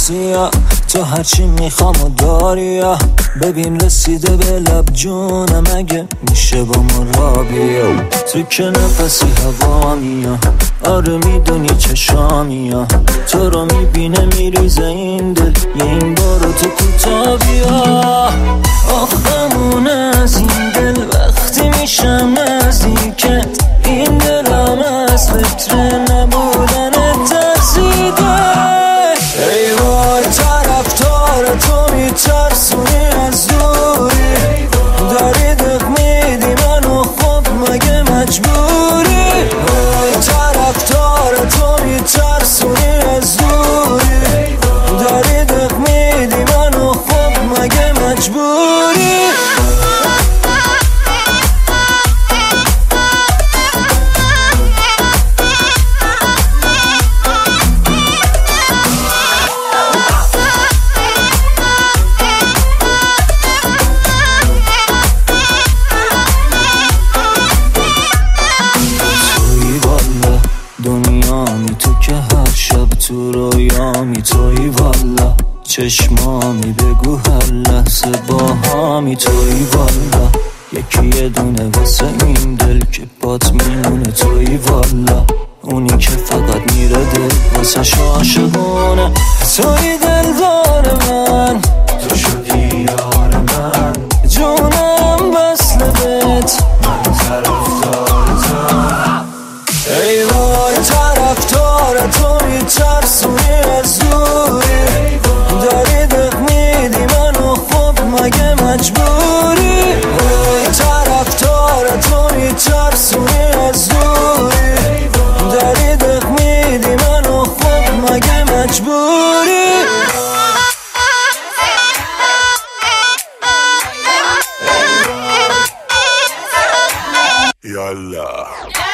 راسیا تو هرچی میخوام و داری، ببین رسیده به لب جونم، اگه میشه با ما را بیا. تو که نفسی هوا میا، آره میدونی چشامیا، تو رو میبینه میریزه این دل، یه این بارو تو کوتا بیا. آخمون از این دل وقتی میشم نزدیکت، این دلم از فکر نبودنت ترسیده. ای وای طرفدار تو میترسونی از دوری، داری دق میدی منو، خب مگه مجبوری؟ ای طرفدار تو میترسونی از دوری، داری دق میدی منو، خب مگه مجبوری؟ دنیامی تو که هر شب تو رویامی، توی والا چشمامی، بگو هر لحظه با هامی، توی والا یکی یه دونه واسه این دل که بات میمونه، توی والا اونی که فقط میره دل واسه عاشقونه. توی دلدار من، تو شدی یار من، جونم بسله بهت، من طرفدارتم. ای وای طرفدار تو میترسونی از دوری، داری دق میدی منو، خب مگه مجبوری؟ ای طرفدار تو میترسونی از دوری، داری دق میدی منو، خب مگه مجبوری؟ یالا